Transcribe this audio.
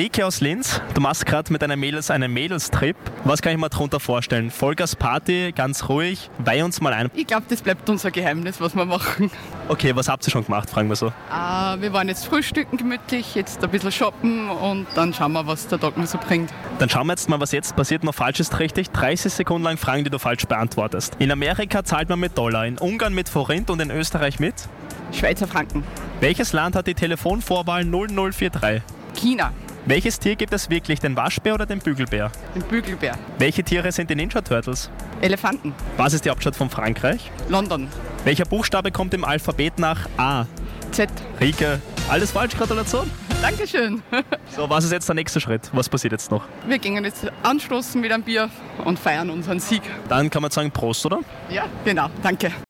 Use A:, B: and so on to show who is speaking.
A: Rike aus Linz, du machst gerade mit deinen Mädels einen Mädelstrip. Was kann ich mir darunter vorstellen? Vollgas Party, ganz ruhig. Weih uns mal ein.
B: Ich glaube, das bleibt unser Geheimnis, was wir machen.
A: Okay, was habt ihr schon gemacht, fragen wir so.
B: Wir waren jetzt frühstücken gemütlich, jetzt ein bisschen shoppen und dann schauen wir, was der Tag noch so bringt.
A: Dann schauen wir jetzt mal, was jetzt passiert. Noch falsch ist richtig. 30 Sekunden lang Fragen, die du falsch beantwortest. In Amerika zahlt man mit Dollar, in Ungarn mit Forint und in Österreich mit?
B: Schweizer Franken.
A: Welches Land hat die Telefonvorwahl 0043?
B: China.
A: Welches Tier gibt es wirklich, den Waschbär oder den Bügelbär?
B: Den Bügelbär.
A: Welche Tiere sind die Ninja Turtles?
B: Elefanten.
A: Was ist die Hauptstadt von Frankreich?
B: London.
A: Welcher Buchstabe kommt im Alphabet nach A?
B: Z.
A: Rike, alles falsch, Gratulation.
B: Dankeschön.
A: So, was ist jetzt der nächste Schritt? Was passiert jetzt noch?
B: Wir gehen jetzt anstoßen mit einem Bier und feiern unseren Sieg.
A: Dann kann man sagen Prost, oder?
B: Ja, genau. Danke.